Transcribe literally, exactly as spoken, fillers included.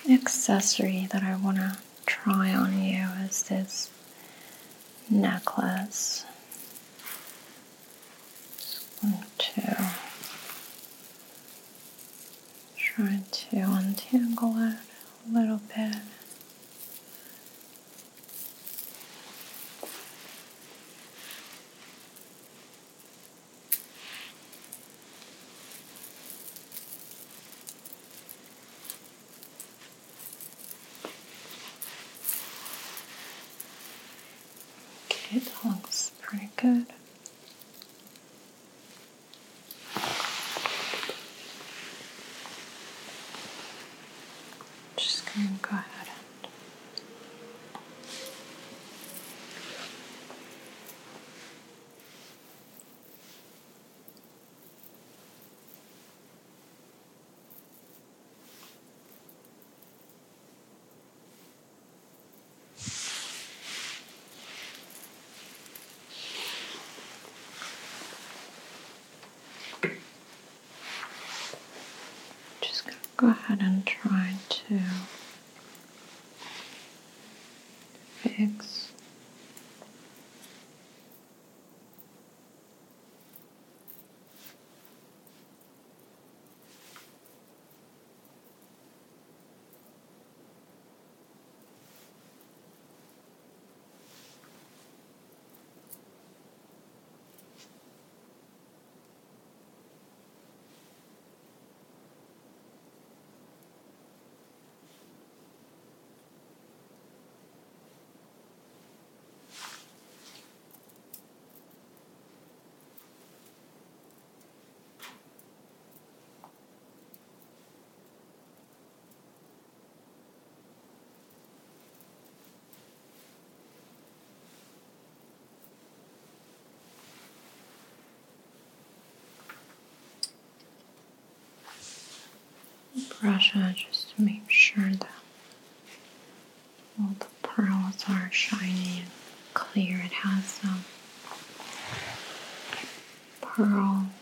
accessory that I want to try on you is this necklace. One, two. Try to untangle it a little bit. Okay, that looks pretty good. Just gonna go ahead and just gonna go ahead and try to fix brush it just to make sure that all the pearls are shiny and clear. It has some pearl